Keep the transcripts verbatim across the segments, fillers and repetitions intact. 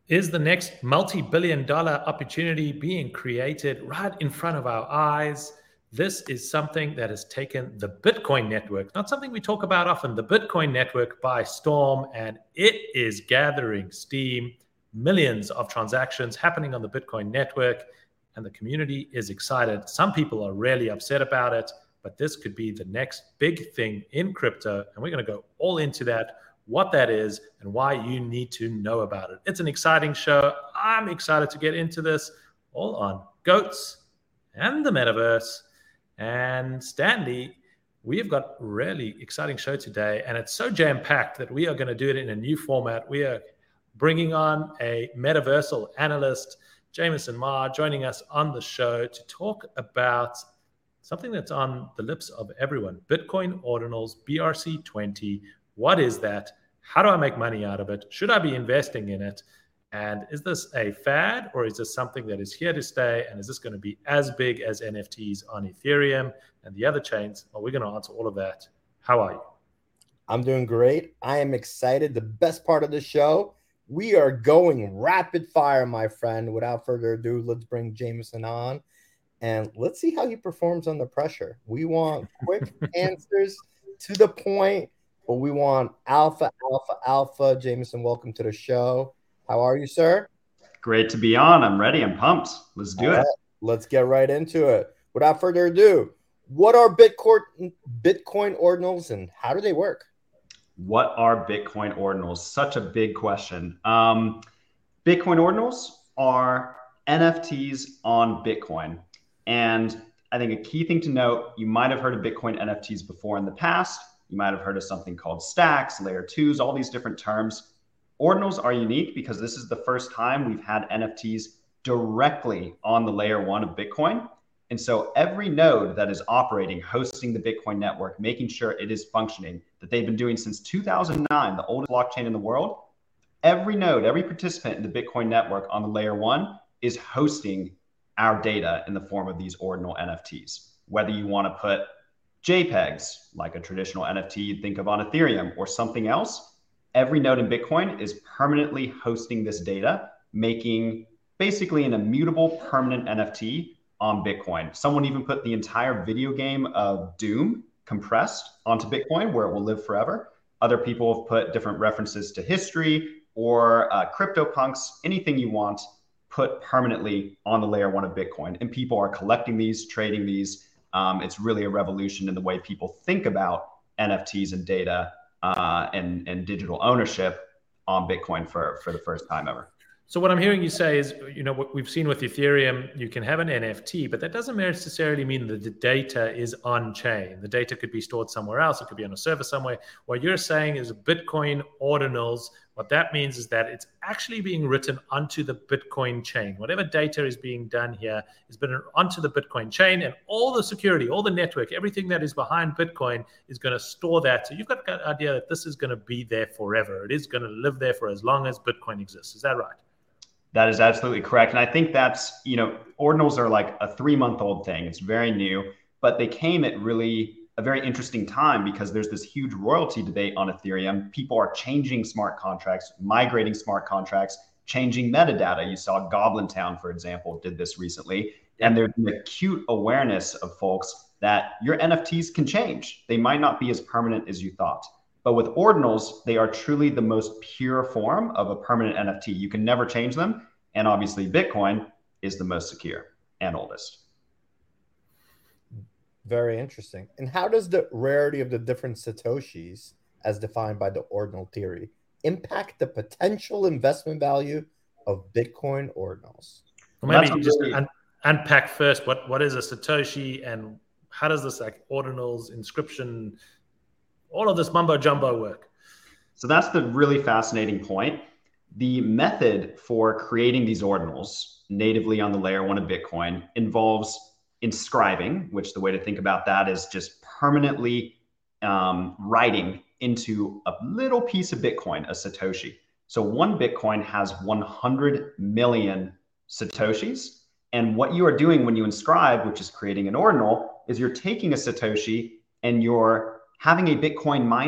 Is the next multi-billion dollar opportunity being created right in front of our eyes? This is something that has taken the Bitcoin network, not something we talk about often, the Bitcoin network by storm, and it is gathering steam. Millions of transactions happening on the Bitcoin network, and the community is excited. Some people are really upset about it, but this could be the next big thing in crypto, and we're going to go all into that, what that is, and why you need to know about it. It's an exciting show. I'm excited to get into this, all on goats and the metaverse. And Stanley, we've got a really exciting show today, and it's so jam-packed that we are going to do it in a new format. We are bringing on a metaversal analyst, Jameson Ma, joining us on the show to talk about something that's on the lips of everyone, Bitcoin Ordinals, B R C twenty. What is that? How do I make money out of it? Should I be investing in it? And is this a fad, or is this something that is here to stay? And is this going to be as big as N F Ts on Ethereum and the other chains? Well, we're going to answer all of that. How are you? I'm doing great. I am excited. The best part of the show, we are going rapid fire, my friend. Without further ado, let's bring Jameson on and let's see how he performs under pressure. We want quick answers to the point. But we want alpha, alpha, alpha. Jameson, welcome to the show. How are you, sir? Great to be on. I'm ready. I'm pumped. Let's do All it. Right. Let's get right into it. Without further ado, what are Bitcoin, Bitcoin ordinals and how do they work? What are Bitcoin ordinals? Such a big question. Um, Bitcoin ordinals are N F Ts on Bitcoin. And I think a key thing to note, you might have heard of Bitcoin N F Ts before in the past. You might have heard of something called stacks, layer twos, all these different terms. Ordinals are unique because this is the first time we've had N F Ts directly on the layer one of Bitcoin. And so every node that is operating, hosting the Bitcoin network, making sure it is functioning, that they've been doing since two thousand nine, the oldest blockchain in the world, every node, every participant in the Bitcoin network on the layer one is hosting our data in the form of these ordinal N F Ts. Whether you want to put JPEGs, like a traditional N F T you'd think of on Ethereum, or something else, every node in Bitcoin is permanently hosting this data, making basically an immutable permanent N F T on Bitcoin. Someone even put the entire video game of Doom compressed onto Bitcoin where it will live forever. Other people have put different references to history or uh, CryptoPunks, anything you want, put permanently on the layer one of Bitcoin. And people are collecting these, trading these. Um, it's really a revolution in the way people think about N F Ts and data uh, and, and digital ownership on Bitcoin for, for the first time ever. So what I'm hearing you say is, you know, what we've seen with Ethereum, you can have an N F T, but that doesn't necessarily mean that the data is on chain. The data could be stored somewhere else. It could be on a server somewhere. What you're saying is Bitcoin ordinals. What that means is that it's actually being written onto the Bitcoin chain. Whatever data is being done here is been onto the Bitcoin chain, and all the security, all the network, everything that is behind Bitcoin is going to store that. So you've got an idea that this is going to be there forever. It is going to live there for as long as Bitcoin exists. Is that right? That is absolutely correct. And I think that's, you know, ordinals are like a three month old thing. It's very new, but they came at really a very interesting time because there's this huge royalty debate on Ethereum. People are changing smart contracts, migrating smart contracts, changing metadata. You saw Goblin Town, for example, did this recently. And there's an acute awareness of folks that your N F Ts can change. They might not be as permanent as you thought. But with ordinals, they are truly the most pure form of a permanent N F T. You can never change them. And obviously, Bitcoin is the most secure and oldest. Very interesting. And how does the rarity of the different Satoshis, as defined by the ordinal theory, impact the potential investment value of Bitcoin ordinals? Well, maybe just really... un- unpack first what, what is a Satoshi and how does this like ordinals, inscription, all of this mumbo jumbo work? So that's the really fascinating point. The method for creating these ordinals natively on the layer one of Bitcoin involves inscribing, which the way to think about that is just permanently um, writing into a little piece of Bitcoin, a Satoshi. So one Bitcoin has one hundred million Satoshis. And what you are doing when you inscribe, which is creating an ordinal, is you're taking a Satoshi and you're having a Bitcoin miner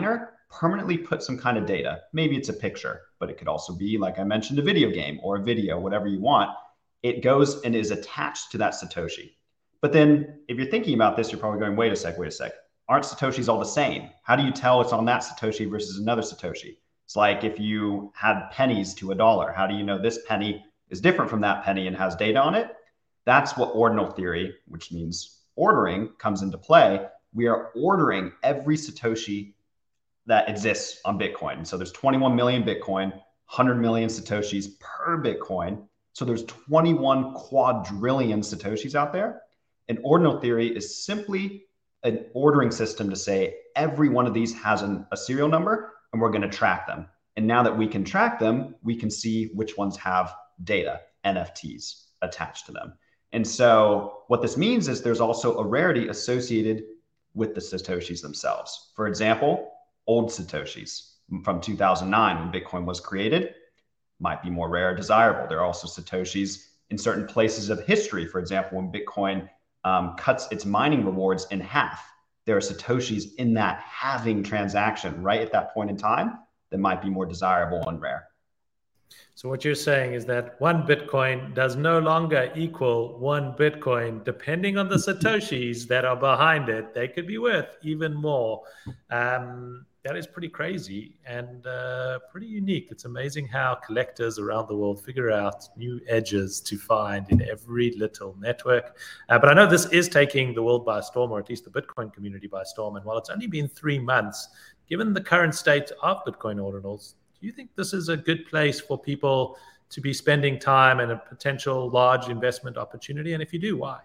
permanently put some kind of data. Maybe it's a picture, but it could also be, like I mentioned, a video game or a video, whatever you want. It goes and is attached to that Satoshi. But then if you're thinking about this, you're probably going, wait a sec, wait a sec. Aren't Satoshis all the same? How do you tell it's on that Satoshi versus another Satoshi? It's like if you had pennies to a dollar, how do you know this penny is different from that penny and has data on it? That's what ordinal theory, which means ordering, comes into play. We are ordering every Satoshi that exists on Bitcoin. So there's twenty-one million Bitcoin, one hundred million Satoshis per Bitcoin. So there's twenty-one quadrillion Satoshis out there. And ordinal theory is simply an ordering system to say every one of these has an, a serial number, and we're going to track them. And now that we can track them, we can see which ones have data, N F Ts, attached to them. And so what this means is there's also a rarity associated with the Satoshis themselves. For example, old Satoshis from two thousand nine when Bitcoin was created might be more rare or desirable. There are also Satoshis in certain places of history. For example, when Bitcoin um, cuts its mining rewards in half, there are Satoshis in that halving transaction right at that point in time that might be more desirable and rare. So what you're saying is that one Bitcoin does no longer equal one Bitcoin. Depending on the Satoshis that are behind it, they could be worth even more. Um, that is pretty crazy and uh, pretty unique. It's amazing how collectors around the world figure out new edges to find in every little network. Uh, but I know this is taking the world by storm, or at least the Bitcoin community by storm. And while it's only been three months, given the current state of Bitcoin ordinals, do you think this is a good place for people to be spending time and a potential large investment opportunity? And if you do, why?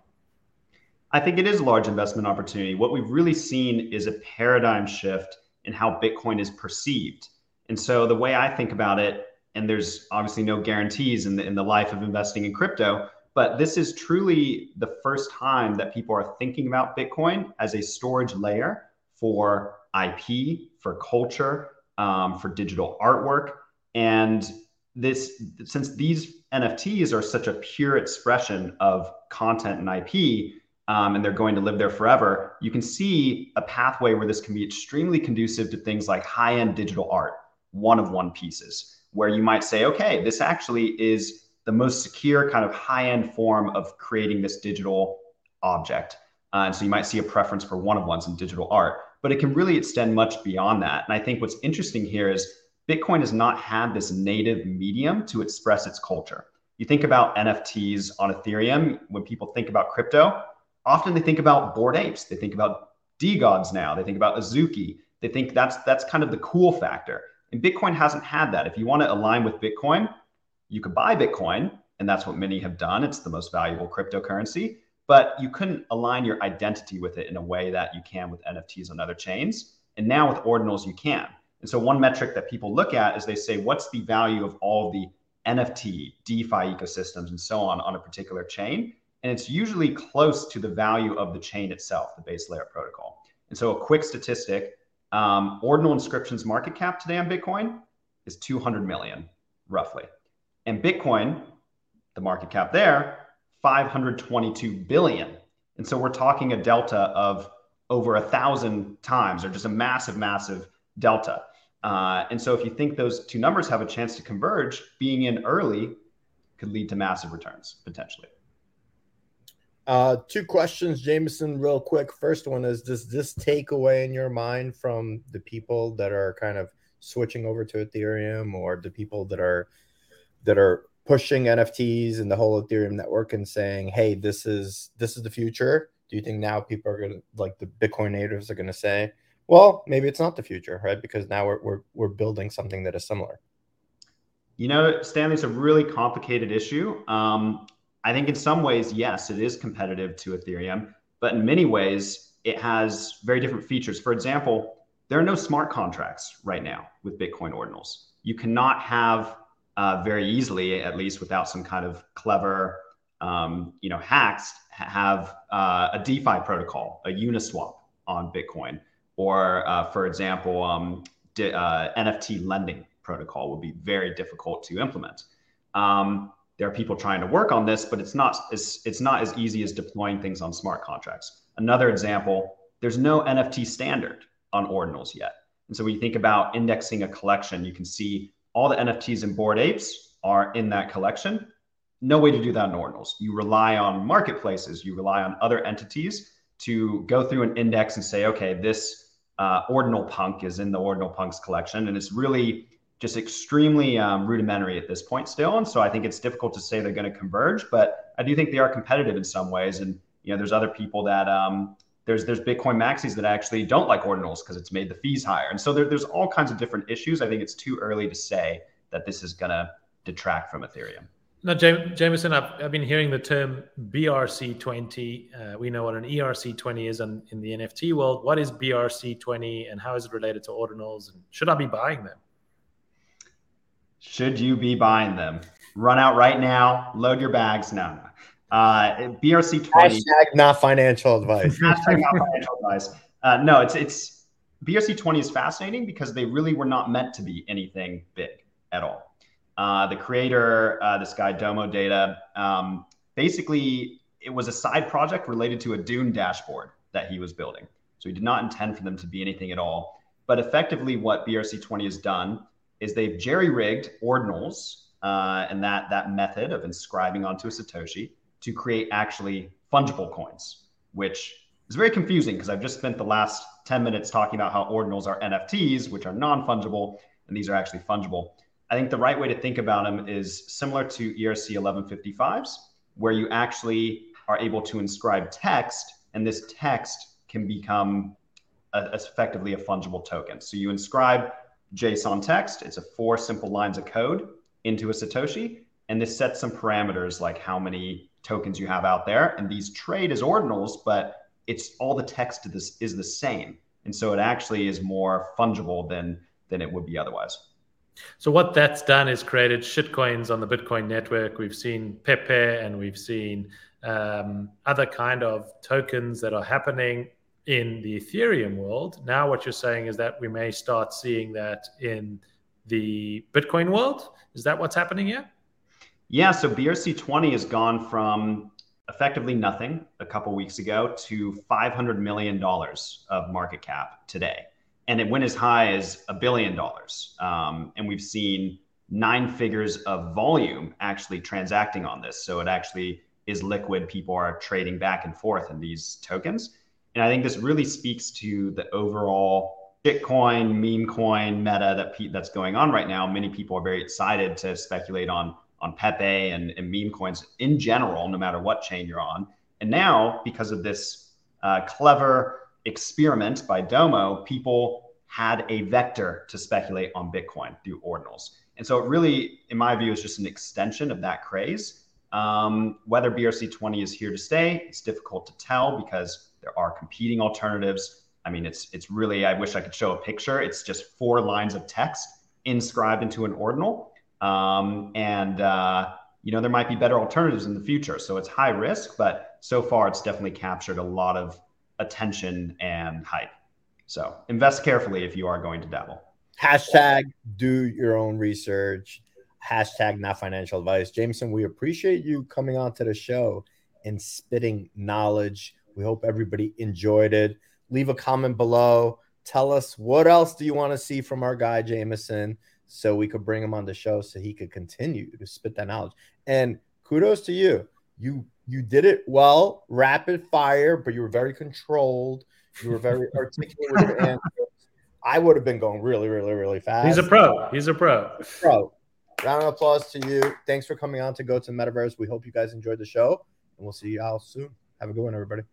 I think it is a large investment opportunity. What we've really seen is a paradigm shift in how Bitcoin is perceived. And so the way I think about it, and there's obviously no guarantees in the, in the life of investing in crypto, but this is truly the first time that people are thinking about Bitcoin as a storage layer for I P, for culture, um, for digital artwork. And this, since these N F Ts are such a pure expression of content and I P, um, and they're going to live there forever, you can see a pathway where this can be extremely conducive to things like high-end digital art, one-of-one pieces, where you might say, okay, this actually is the most secure kind of high-end form of creating this digital object. Uh, and so you might see a preference for one-of-ones in digital art, but it can really extend much beyond that. And I think what's interesting here is Bitcoin has not had this native medium to express its culture. You think about N F Ts on Ethereum, when people think about crypto, often they think about Bored Apes, they think about DeGods now, they think about Azuki, they think that's that's kind of the cool factor. And Bitcoin hasn't had that. If you want to align with Bitcoin, you could buy Bitcoin, and that's what many have done. It's the most valuable cryptocurrency, but you couldn't align your identity with it in a way that you can with N F Ts on other chains. And now with ordinals, you can. And so one metric that people look at is they say, what's the value of all of the N F T, DeFi ecosystems, and so on on a particular chain? And it's usually close to the value of the chain itself, the base layer protocol. And so a quick statistic, um, ordinal inscriptions market cap today on Bitcoin is two hundred million, roughly. And Bitcoin, the market cap there, five hundred twenty-two billion. And so we're talking a delta of over a thousand times, or just a massive, massive delta. Uh, and so if you think those two numbers have a chance to converge, being in early could lead to massive returns, potentially. Uh, two questions, Jameson, real quick. First one is, does this take away in your mind from the people that are kind of switching over to Ethereum, or the people that are that are pushing N F Ts and the whole Ethereum network and saying, hey, this is this is the future? Do you think now people are going to, like the Bitcoin natives are going to say, well, maybe it's not the future, right? Because now we're we're we're building something that is similar. You know, Stanley, it's a really complicated issue. Um, I think in some ways, yes, it is competitive to Ethereum, but in many ways, it has very different features. For example, there are no smart contracts right now with Bitcoin ordinals. You cannot have uh, very easily, at least without some kind of clever, um, you know, hacks, have uh, a DeFi protocol, a Uniswap on Bitcoin, or uh, for example, um, uh, N F T lending protocol would be very difficult to implement. Um, There are people trying to work on this, but it's not as, it's not as easy as deploying things on smart contracts. Another example, there's no N F T standard on ordinals yet. And so when you think about indexing a collection, you can see all the N F Ts in Bored Apes are in that collection. No way to do that in ordinals. You rely on marketplaces, you rely on other entities to go through an index and say, okay, this uh, ordinal punk is in the ordinal punks collection. And it's really just extremely um, rudimentary at this point still. And so I think it's difficult to say they're going to converge, but I do think they are competitive in some ways. And, you know, there's other people that um, there's, there's Bitcoin maxis that actually don't like ordinals because it's made the fees higher. And so there, there's all kinds of different issues. I think it's too early to say that this is going to detract from Ethereum. Now, Jameson, I've, I've been hearing the term B R C twenty. Uh, we know what an E R C twenty is in, in the N F T world. What is B R C twenty and how is it related to ordinals? And should I be buying them? Should you be buying them? Run out right now. Load your bags. No, no. Uh, B R C twenty. Hashtag not financial advice. Hashtag not financial advice. Uh, no, it's it's B R C twenty is fascinating because they really were not meant to be anything big at all. Uh, the creator, uh, this guy Domo Data, um, basically it was a side project related to a Dune dashboard that he was building. So he did not intend for them to be anything at all. But effectively, what B R C twenty has done is they've jerry-rigged ordinals uh, and that that method of inscribing onto a Satoshi to create actually fungible coins, which is very confusing because I've just spent the last ten minutes talking about how ordinals are N F Ts, which are non-fungible, and these are actually fungible. I think the right way to think about them is similar to E R C eleven fifty-fives, where you actually are able to inscribe text, and this text can become a, effectively a fungible token. So you inscribe JSON text, it's a four simple lines of code into a Satoshi, and this sets some parameters like how many tokens you have out there, and these trade as ordinals, but it's all the text of this is the same. And so it actually is more fungible than, than it would be otherwise. So what that's done is created shitcoins on the Bitcoin network. We've seen Pepe and we've seen um, other kind of tokens that are happening in the Ethereum world. Now what you're saying is that we may start seeing that in the Bitcoin world. Is that what's happening here? Yeah, so B R C twenty has gone from effectively nothing a couple weeks ago to five hundred million dollars of market cap today. And it went as high as a billion dollars. Um, and we've seen nine figures of volume actually transacting on this. So it actually is liquid. People are trading back and forth in these tokens. And I think this really speaks to the overall Bitcoin, meme coin meta that that's going on right now. Many people are very excited to speculate on, on Pepe and, and meme coins in general, no matter what chain you're on. And now, because of this uh, clever experiment by Domo, people had a vector to speculate on Bitcoin through ordinals. And so it really, in my view, is just an extension of that craze. Um, whether B R C twenty is here to stay, it's difficult to tell because there are competing alternatives. I mean, it's it's really, I wish I could show a picture. It's just four lines of text inscribed into an ordinal. Um, and, uh, you know, there might be better alternatives in the future. So it's high risk, but so far it's definitely captured a lot of attention and hype. So invest carefully if you are going to dabble. Hashtag do your own research. Hashtag not financial advice. Jameson, we appreciate you coming on to the show and spitting knowledge. We hope everybody enjoyed it. Leave a comment below. Tell us what else do you want to see from our guy Jameson so we could bring him on the show so he could continue to spit that knowledge. And kudos to you. You You did it well, rapid fire, but you were very controlled. You were very articulate with your answers. I would have been going really, really, really fast. He's a pro. He's a pro. Pro. Round of applause to you. Thanks for coming on to Go to the Metaverse. We hope you guys enjoyed the show, and we'll see you all soon. Have a good one, everybody.